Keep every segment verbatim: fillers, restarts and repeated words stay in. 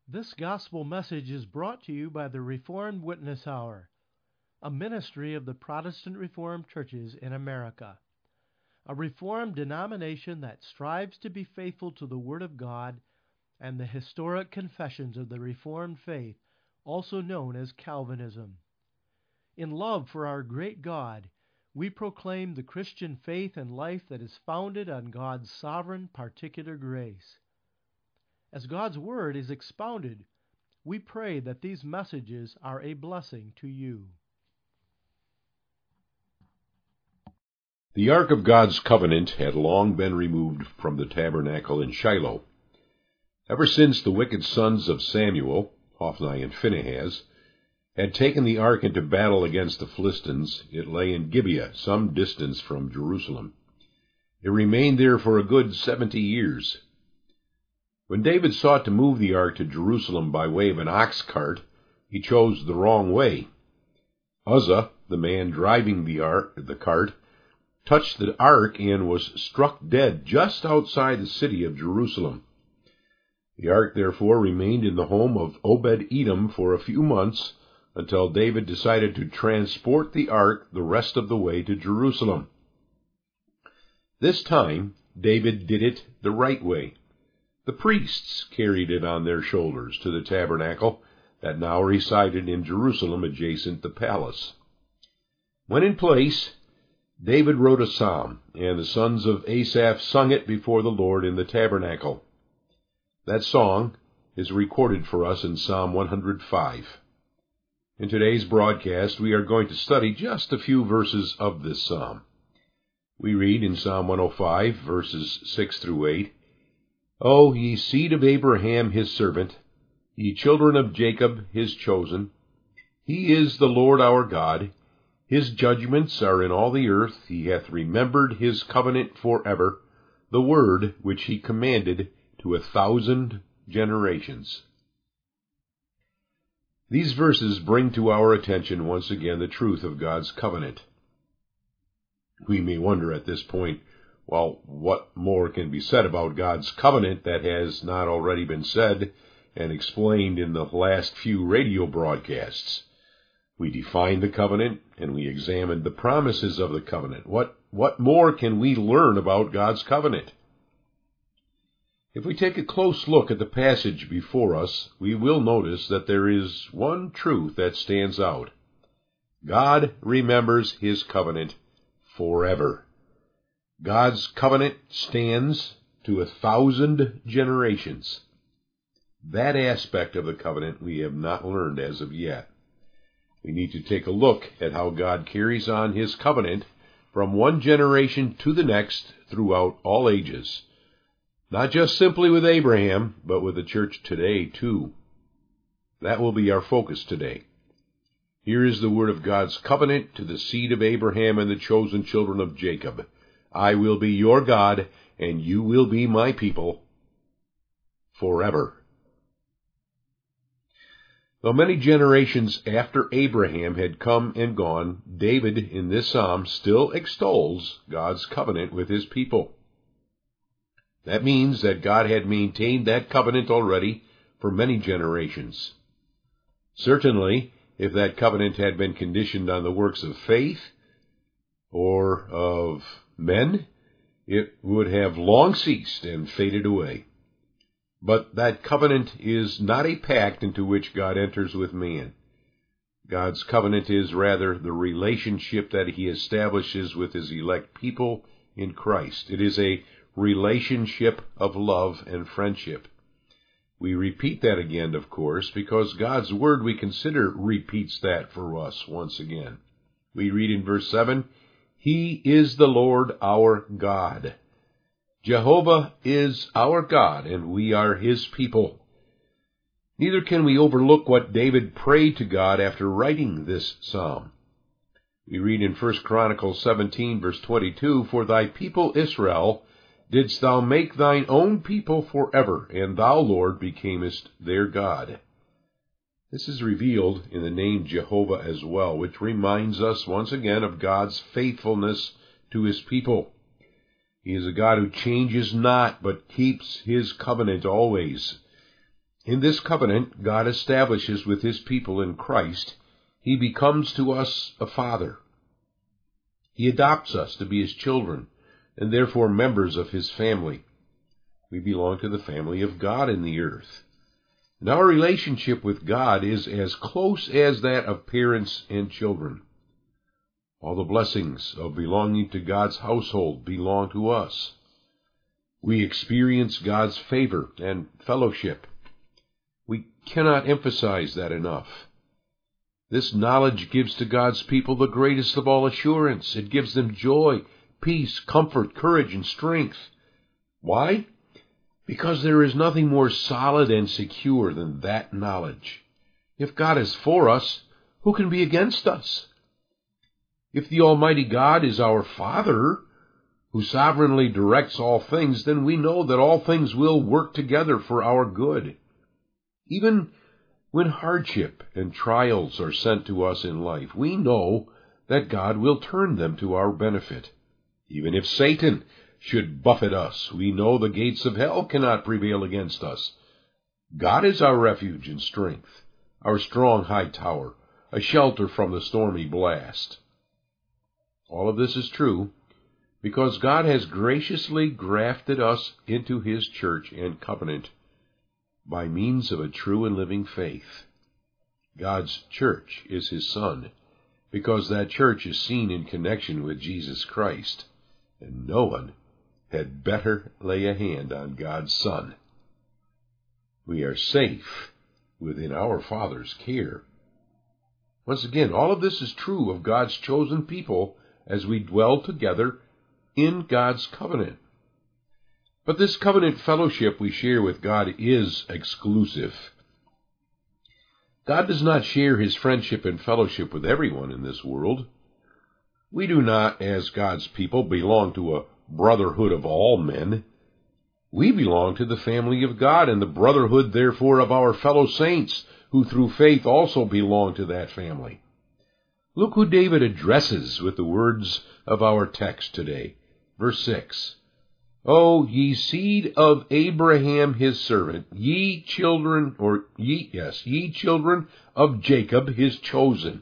This gospel message is brought to you by the Reformed Witness Hour, a ministry of the Protestant Reformed churches in America, a Reformed denomination that strives to be faithful to the Word of God and the historic confessions of the Reformed faith, also known as Calvinism. In love for our great God, we proclaim the Christian faith and life that is founded on God's sovereign particular grace. As God's Word is expounded, we pray that these messages are a blessing to you. The Ark of God's Covenant had long been removed from the tabernacle in Shiloh. Ever since the wicked sons of Samuel, Hophni and Phinehas, had taken the ark into battle against the Philistines, it lay in Gibeah, some distance from Jerusalem. It remained there for a good seventy years. When David sought to move the ark to Jerusalem by way of an ox cart, he chose the wrong way. Uzzah, the man driving the ark, the cart, touched the ark and was struck dead just outside the city of Jerusalem. The ark therefore remained in the home of Obed-Edom for a few months, until David decided to transport the ark the rest of the way to Jerusalem. This time, David did it the right way. The priests carried it on their shoulders to the tabernacle that now resided in Jerusalem adjacent the palace. When in place, David wrote a psalm, and the sons of Asaph sung it before the Lord in the tabernacle. That song is recorded for us in Psalm one hundred five. In today's broadcast, we are going to study just a few verses of this psalm. We read in Psalm one oh five, verses six through eight, O ye seed of Abraham his servant, ye children of Jacob his chosen, he is the Lord our God. His judgments are in all the earth. He hath remembered his covenant forever, the word which he commanded to a thousand generations. These verses bring to our attention once again the truth of God's covenant. We may wonder at this point, well, what more can be said about God's covenant that has not already been said and explained in the last few radio broadcasts? We defined the covenant, and we examined the promises of the covenant. What, what more can we learn about God's covenant? If we take a close look at the passage before us, we will notice that there is one truth that stands out. God remembers his covenant forever. God's covenant stands to a thousand generations. That aspect of the covenant we have not learned as of yet. We need to take a look at how God carries on his covenant from one generation to the next throughout all ages. Not just simply with Abraham, but with the church today too. That will be our focus today. Here is the word of God's covenant to the seed of Abraham and the chosen children of Jacob. I will be your God, and you will be my people forever. Though many generations after Abraham had come and gone, David in this psalm still extols God's covenant with his people. That means that God had maintained that covenant already for many generations. Certainly, if that covenant had been conditioned on the works of faith or of men, it would have long ceased and faded away. But that covenant is not a pact into which God enters with man. God's covenant is rather the relationship that he establishes with his elect people in Christ. It is a relationship of love and friendship. We repeat that again, of course, because God's word, we consider, repeats that for us once again. We read in verse seven, He is the Lord our God. Jehovah is our God, and we are his people. Neither can we overlook what David prayed to God after writing this psalm. We read in First Chronicles seventeen, verse twenty-two, For thy people Israel didst thou make thine own people forever, and thou, Lord, becamest their God. This is revealed in the name Jehovah as well, which reminds us once again of God's faithfulness to his people. He is a God who changes not, but keeps his covenant always. In this covenant God establishes with his people in Christ, he becomes to us a father. He adopts us to be his children, and therefore members of his family. We belong to the family of God in the earth. And our relationship with God is as close as that of parents and children. All the blessings of belonging to God's household belong to us. We experience God's favor and fellowship. We cannot emphasize that enough. This knowledge gives to God's people the greatest of all assurance. It gives them joy, peace, comfort, courage, and strength. Why? Because there is nothing more solid and secure than that knowledge. If God is for us, who can be against us? If the Almighty God is our Father, who sovereignly directs all things, then we know that all things will work together for our good. Even when hardship and trials are sent to us in life, we know that God will turn them to our benefit. Even if Satan should buffet us, we know the gates of hell cannot prevail against us. God is our refuge and strength, our strong high tower, a shelter from the stormy blast. All of this is true because God has graciously grafted us into his church and covenant by means of a true and living faith. God's church is his Son, because that church is seen in connection with Jesus Christ, and no one had better lay a hand on God's Son. We are safe within our Father's care. Once again, all of this is true of God's chosen people as we dwell together in God's covenant. But this covenant fellowship we share with God is exclusive. God does not share his friendship and fellowship with everyone in this world. We do not, as God's people, belong to a brotherhood of all men. We belong to the family of God, and the brotherhood, therefore, of our fellow saints, who through faith also belong to that family. Look who David addresses with the words of our text today. Verse six. O ye seed of Abraham his servant, ye children, or ye, yes, ye children of Jacob his chosen.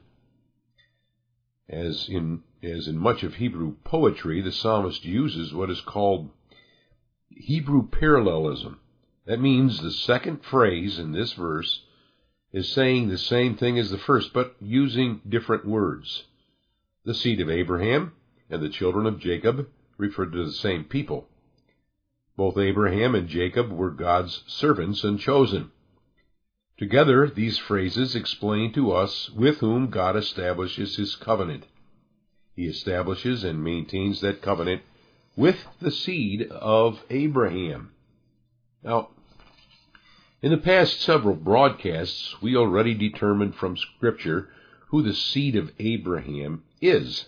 As in, as in much of Hebrew poetry, the psalmist uses what is called Hebrew parallelism. That means the second phrase in this verse is saying the same thing as the first, but using different words. The seed of Abraham and the children of Jacob referred to the same people. Both Abraham and Jacob were God's servants and chosen. Together, these phrases explain to us with whom God establishes his covenant. He establishes and maintains that covenant with the seed of Abraham. Now, in the past several broadcasts, we already determined from Scripture who the seed of Abraham is.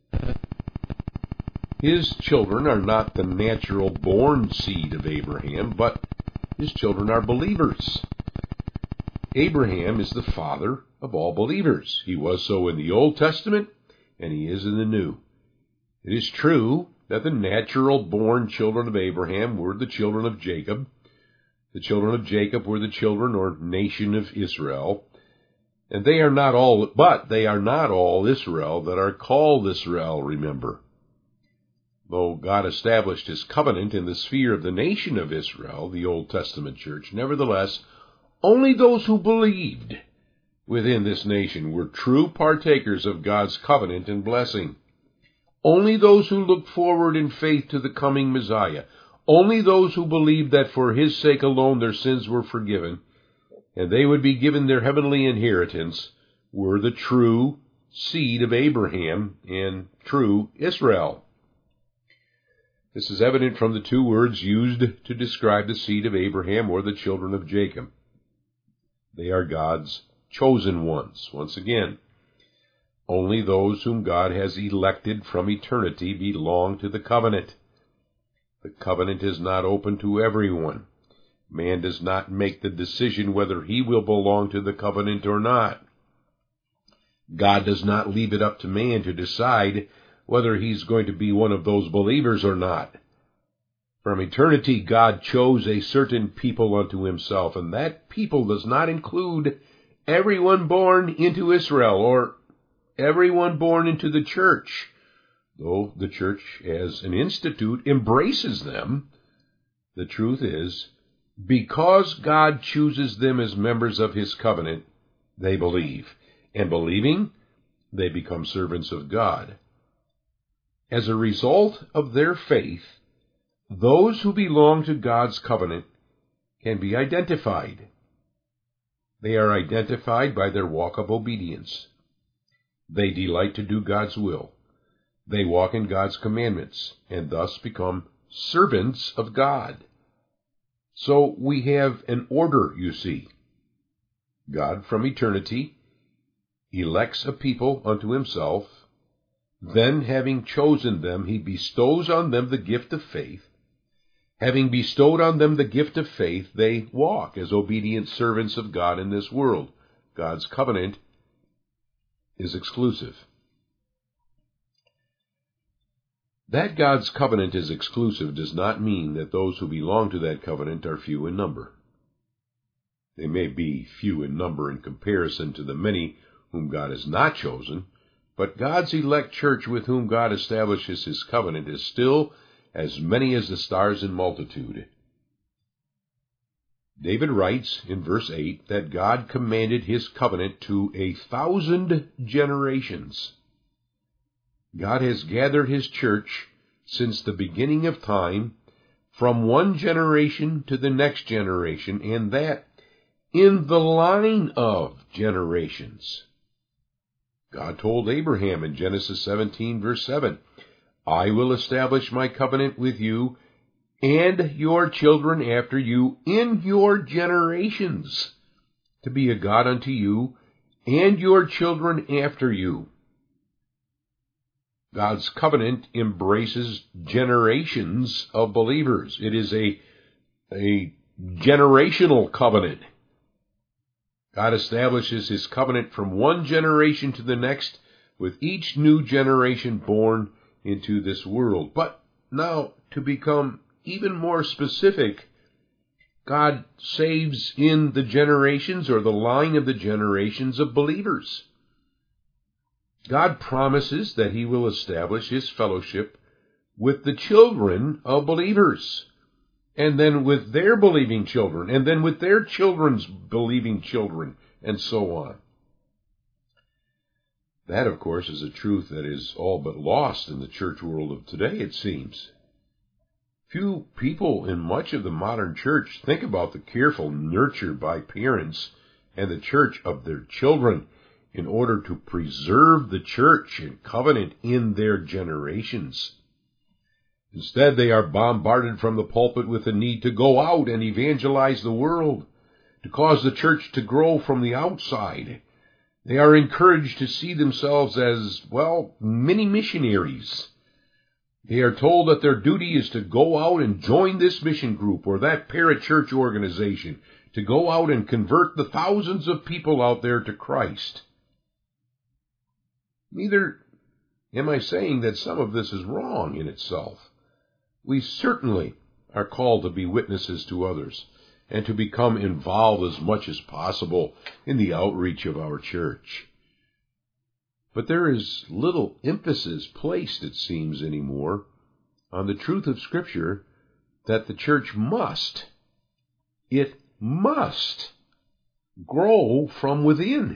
His children are not the natural-born seed of Abraham, but his children are believers. Abraham is the father of all believers. He was so in the Old Testament, and he is in the New. It is true that the natural-born children of Abraham were the children of Jacob. The children of Jacob were the children or nation of Israel. And they are not all, but they are not all Israel that are called Israel, remember. Though God established his covenant in the sphere of the nation of Israel, the Old Testament church, nevertheless, only those who believed within this nation were true partakers of God's covenant and blessing. Only those who looked forward in faith to the coming Messiah, only those who believed that for his sake alone their sins were forgiven, and they would be given their heavenly inheritance, were the true seed of Abraham and true Israel. This is evident from the two words used to describe the seed of Abraham or the children of Jacob. They are God's chosen ones. Once again, only those whom God has elected from eternity belong to the covenant. The covenant is not open to everyone. Man does not make the decision whether he will belong to the covenant or not. God does not leave it up to man to decide whether he's going to be one of those believers or not. From eternity, God chose a certain people unto himself, and that people does not include everyone born into Israel or everyone born into the church, though the church as an institute embraces them. The truth is, because God chooses them as members of his covenant, they believe, and believing, they become servants of God. As a result of their faith, those who belong to God's covenant can be identified. They are identified by their walk of obedience. They delight to do God's will. They walk in God's commandments, and thus become servants of God. So we have an order, you see. God, from eternity, elects a people unto himself. Then, having chosen them, he bestows on them the gift of faith. Having bestowed on them the gift of faith, they walk as obedient servants of God in this world. God's covenant is exclusive. That God's covenant is exclusive does not mean that those who belong to that covenant are few in number. They may be few in number in comparison to the many whom God has not chosen, but God's elect church with whom God establishes his covenant is still as many as the stars in multitude. David writes in verse eight that God commanded his covenant to a thousand generations. God has gathered his church since the beginning of time from one generation to the next generation, and that in the line of generations. God told Abraham in Genesis seventeen, verse seven, I will establish my covenant with you and your children after you in your generations, to be a God unto you and your children after you. God's covenant embraces generations of believers. It is a, a generational covenant. God establishes his covenant from one generation to the next, with each new generation born into this world. But now, to become even more specific, God saves in the generations or the line of the generations of believers. God promises that he will establish his fellowship with the children of believers, and then with their believing children, and then with their children's believing children, and so on. That, of course, is a truth that is all but lost in the church world of today, it seems. Few people in much of the modern church think about the careful nurture by parents and the church of their children in order to preserve the church and covenant in their generations. Instead, they are bombarded from the pulpit with the need to go out and evangelize the world, to cause the church to grow from the outside. They are encouraged to see themselves as, well, mini missionaries. They are told that their duty is to go out and join this mission group or that parachurch organization, to go out and convert the thousands of people out there to Christ. Neither am I saying that some of this is wrong in itself. We certainly are called to be witnesses to others and to become involved as much as possible in the outreach of our church. But there is little emphasis placed, it seems, anymore on the truth of Scripture that the church must, it must, grow from within.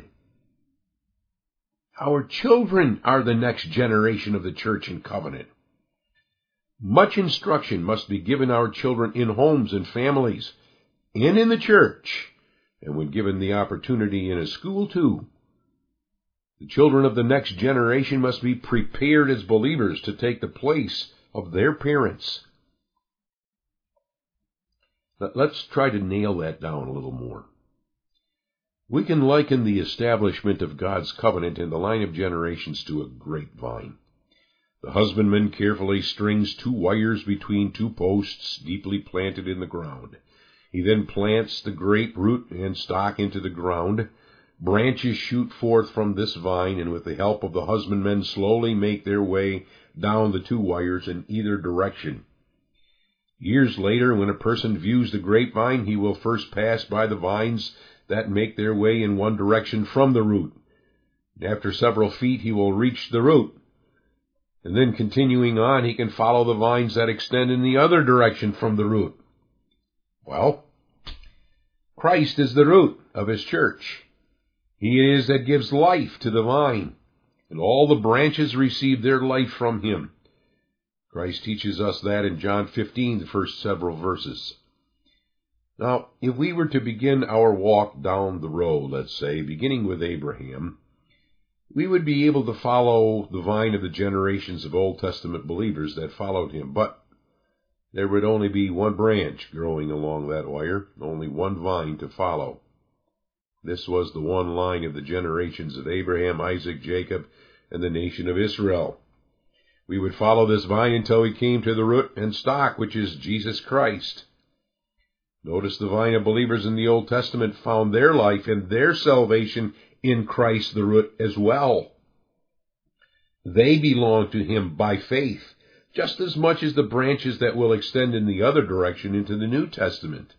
Our children are the next generation of the church and covenant. Much instruction must be given our children in homes and families, and in the church, and when given the opportunity in a school too. The children of the next generation must be prepared as believers to take the place of their parents. Let's try to nail that down a little more. We can liken the establishment of God's covenant in the line of generations to a grapevine. The husbandman carefully strings two wires between two posts deeply planted in the ground. He then plants the grape root and stalk into the ground. Branches shoot forth from this vine, and with the help of the husbandmen slowly make their way down the two wires in either direction. Years later, when a person views the grapevine, he will first pass by the vines that make their way in one direction from the root. After several feet, he will reach the root. And then continuing on, he can follow the vines that extend in the other direction from the root. Well, Christ is the root of his church. He it is that gives life to the vine, and all the branches receive their life from him. Christ teaches us that in John fifteen, the first several verses. Now, if we were to begin our walk down the road, let's say, beginning with Abraham, we would be able to follow the vine of the generations of Old Testament believers that followed him, but there would only be one branch growing along that wire, only one vine to follow. This was the one line of the generations of Abraham, Isaac, Jacob, and the nation of Israel. We would follow this vine until we came to the root and stock, which is Jesus Christ. Notice the vine of believers in the Old Testament found their life and their salvation in Christ the root as well. They belong to him by faith, just as much as the branches that will extend in the other direction into the New Testament.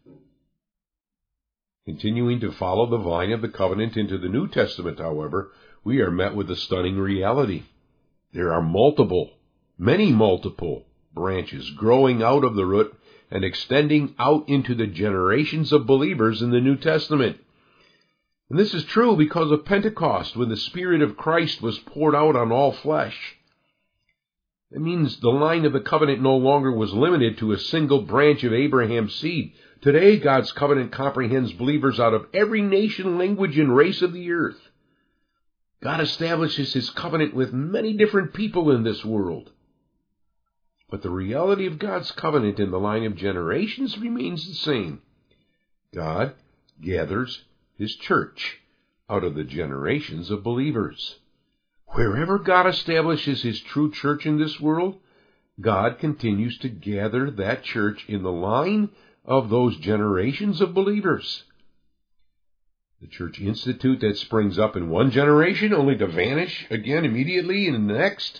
Continuing to follow the vine of the covenant into the New Testament, however, we are met with a stunning reality. There are multiple, many multiple branches growing out of the root and extending out into the generations of believers in the New Testament. And this is true because of Pentecost, when the Spirit of Christ was poured out on all flesh. It means the line of the covenant no longer was limited to a single branch of Abraham's seed. Today, God's covenant comprehends believers out of every nation, language, and race of the earth. God establishes his covenant with many different people in this world. But the reality of God's covenant in the line of generations remains the same. God gathers his church out of the generations of believers. Wherever God establishes his true church in this world, God continues to gather that church in the line of those generations of believers. The church institute that springs up in one generation only to vanish again immediately in the next,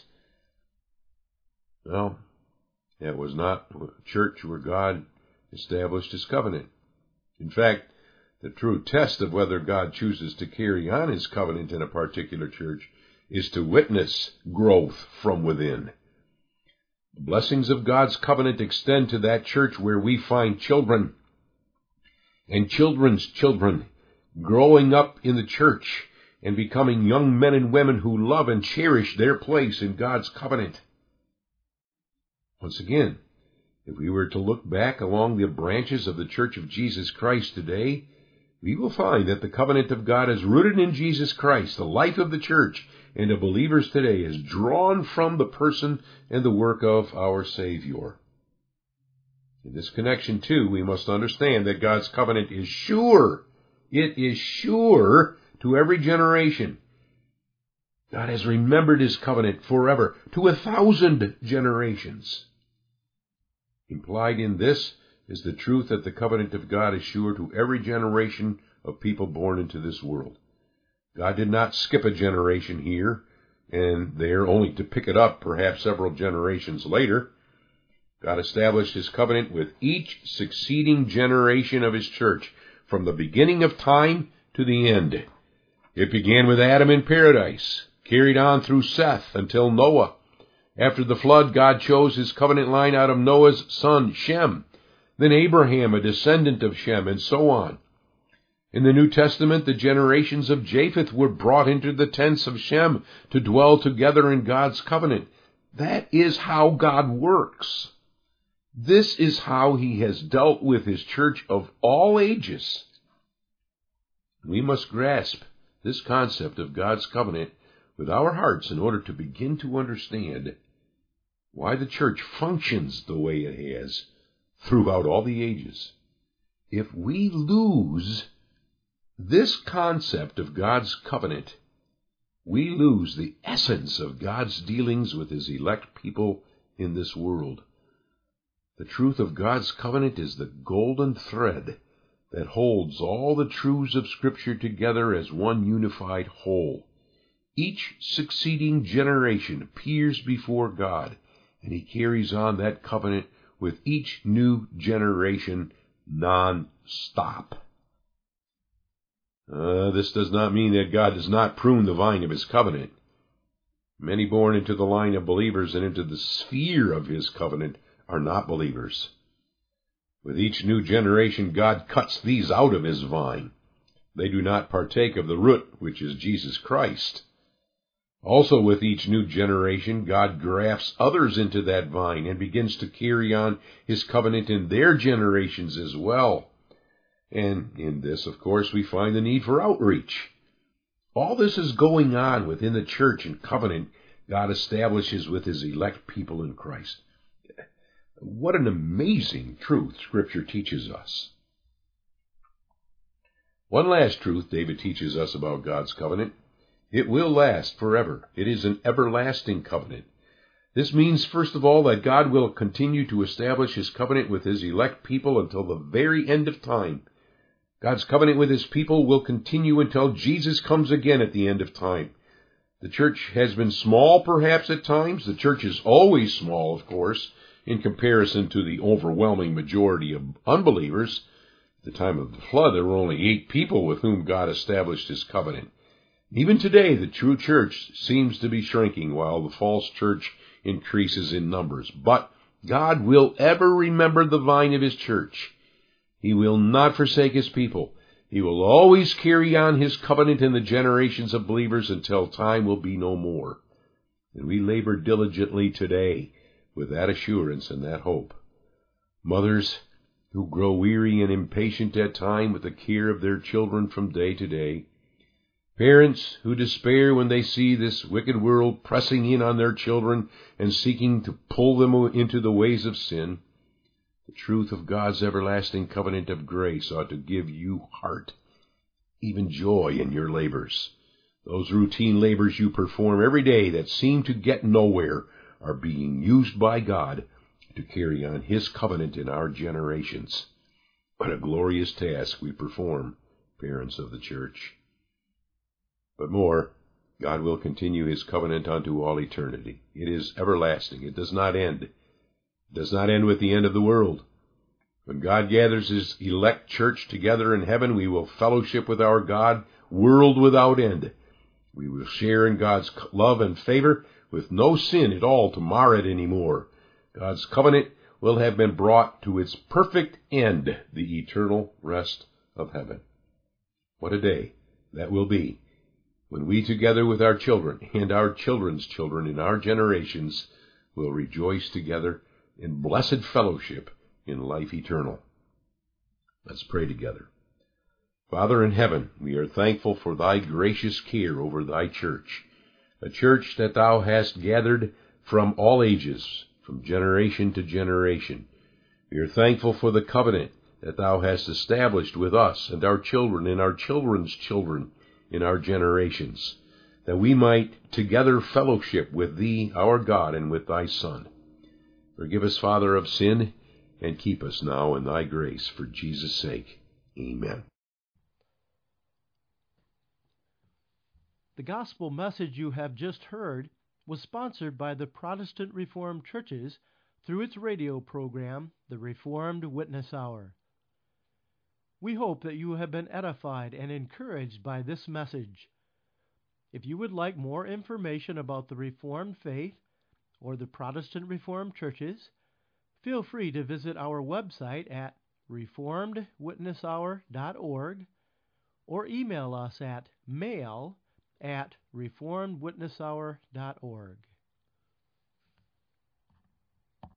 well, that was not a church where God established his covenant. In fact, the true test of whether God chooses to carry on his covenant in a particular church is to witness growth from within. The blessings of God's covenant extend to that church where we find children and children's children growing up in the church and becoming young men and women who love and cherish their place in God's covenant. Once again, if we were to look back along the branches of the Church of Jesus Christ today, we will find that the covenant of God is rooted in Jesus Christ. The life of the church and of believers today is drawn from the person and the work of our Savior. In this connection, too, we must understand that God's covenant is sure. It is sure to every generation. God has remembered his covenant forever, to a thousand generations. Implied in this is the truth that the covenant of God is sure to every generation of people born into this world. God did not skip a generation here and there only to pick it up perhaps several generations later. God established his covenant with each succeeding generation of his church from the beginning of time to the end. It began with Adam in paradise, carried on through Seth until Noah. After the flood, God chose his covenant line out of Noah's son Shem, then Abraham, a descendant of Shem, and so on. In the New Testament, the generations of Japheth were brought into the tents of Shem to dwell together in God's covenant. That is how God works. This is how he has dealt with his church of all ages. We must grasp this concept of God's covenant with our hearts in order to begin to understand why the church functions the way it has throughout all the ages. If we lose this concept of God's covenant, we lose the essence of God's dealings with his elect people in this world. The truth of God's covenant is the golden thread that holds all the truths of Scripture together as one unified whole. Each succeeding generation appears before God, and he carries on that covenant with each new generation non-stop. Uh, this does not mean that God does not prune the vine of his covenant. Many born into the line of believers and into the sphere of his covenant are not believers. With each new generation, God cuts these out of his vine. They do not partake of the root, which is Jesus Christ. Also, with each new generation, God grafts others into that vine and begins to carry on his covenant in their generations as well. And in this, of course, we find the need for outreach. All this is going on within the church and covenant God establishes with his elect people in Christ. What an amazing truth Scripture teaches us. One last truth David teaches us about God's covenant. It will last forever. It is an everlasting covenant. This means, first of all, that God will continue to establish his covenant with his elect people until the very end of time. God's covenant with his people will continue until Jesus comes again at the end of time. The church has been small, perhaps, at times. The church is always small, of course, in comparison to the overwhelming majority of unbelievers. At the time of the flood, there were only eight people with whom God established his covenant. Even today, the true church seems to be shrinking while the false church increases in numbers. But God will ever remember the vine of his church. He will not forsake his people. He will always carry on his covenant in the generations of believers until time will be no more. And we labor diligently today with that assurance and that hope. Mothers who grow weary and impatient at time with the care of their children from day to day, parents who despair when they see this wicked world pressing in on their children and seeking to pull them into the ways of sin, the truth of God's everlasting covenant of grace ought to give you heart, even joy in your labors. Those routine labors you perform every day that seem to get nowhere are being used by God to carry on his covenant in our generations. What a glorious task we perform, parents of the church. But more, God will continue his covenant unto all eternity. It is everlasting. It does not end. It does not end with the end of the world. When God gathers his elect church together in heaven, we will fellowship with our God, world without end. We will share in God's love and favor with no sin at all to mar it anymore. God's covenant will have been brought to its perfect end, the eternal rest of heaven. What a day that will be when we, together with our children and our children's children in our generations, will rejoice together in blessed fellowship in life eternal. Let's pray together. Father in heaven, we are thankful for thy gracious care over thy church, a church that thou hast gathered from all ages, from generation to generation. We are thankful for the covenant that thou hast established with us and our children and our children's children in our generations, that we might together fellowship with thee, our God, and with thy Son. Forgive us, Father, of sin, and keep us now in thy grace, for Jesus' sake. Amen. The gospel message you have just heard was sponsored by the Protestant Reformed Churches through its radio program, the Reformed Witness Hour. We hope that you have been edified and encouraged by this message. If you would like more information about the Reformed faith or the Protestant Reformed Churches, feel free to visit our website at reformed witness hour dot org or email us at mail at reformed witness hour dot org.